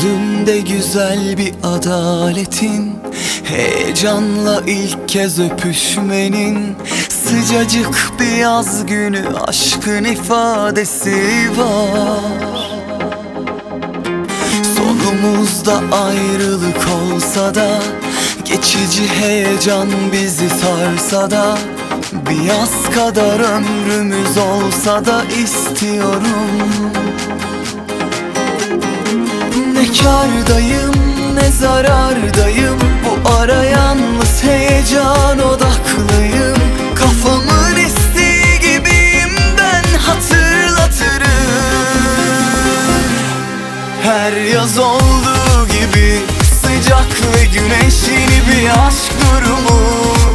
Yüzünde güzel bir adaletin, heyecanla ilk kez öpüşmenin, sıcacık bir yaz günü aşkın ifadesi var. Sonumuzda ayrılık olsa da, geçici heyecan bizi sarsa da, bir yaz kadar ömrümüz olsa da istiyorum. Ne kârdayım ne zarardayım, bu ara yalnız heyecan odaklıyım. Kafamın estiği gibiyim ben, hatırlatırım. Her yaz olduğu gibi sıcak ve güneşli bir aşk durumu.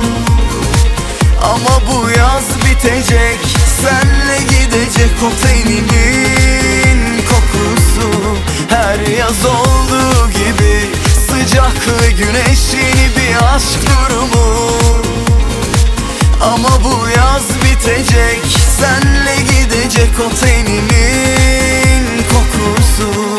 Ama bu yaz bitecek, senle gidecek o teninin kokusu. Her yaz olduğu gibi sıcak ve güneşli bir aşk durumu. Ama bu yaz bitecek, senle gidecek o teninin kokusu.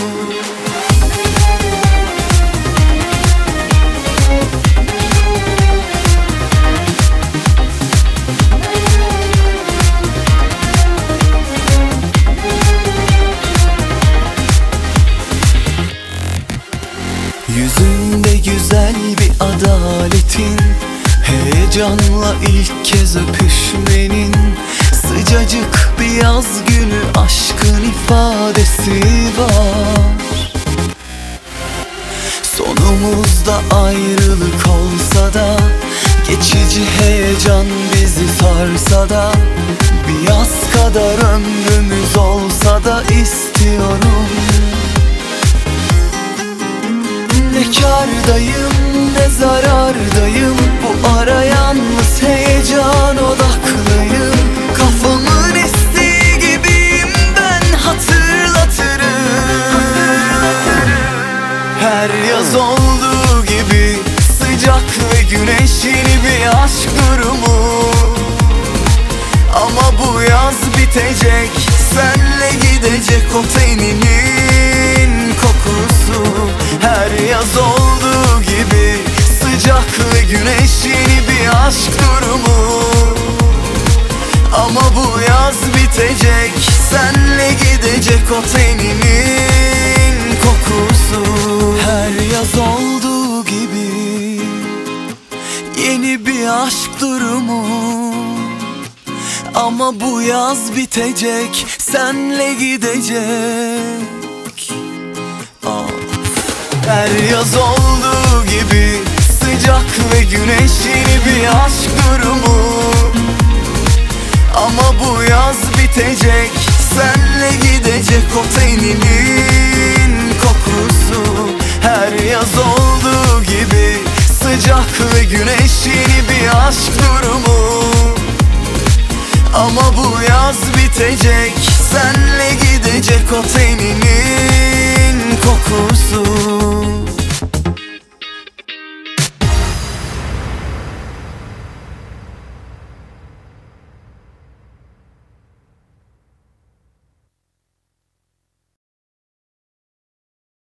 Yüzünde güzel bir adaletin, heyecanla ilk kez öpüşmenin, sıcacık bir yaz günü aşkın ifadesi var. Sonumuzda ayrılık olsa da, geçici heyecan bizi sarsa da, bir yaz kadar ömrümüz olsa da istiyorum. Ne kârdayım ne zarardayım, bu ara yalnız heyecan odaklıyım. Kafamın estiği gibiyim ben, hatırlatırım. Her yaz olduğu gibi sıcak ve güneşli bir aşk durumu. Ama bu yaz bitecek, senle gidecek o teninin kokusu. Her yaz olduğu gibi sıcak ve güneşli bir aşk durumu. Ama bu yaz bitecek, senle gidecek o teninin kokusu. Her yaz olduğu gibi yeni bir aşk durumu. Ama bu yaz bitecek, senle gidecek. Her yaz olduğu gibi sıcak ve güneşli bir aşk durumu. Ama bu yaz bitecek, senle gidecek o teninin kokusu. Her yaz olduğu gibi sıcak ve güneşli bir aşk durumu. Ama bu yaz bitecek, senle gidecek o teninin kokusu.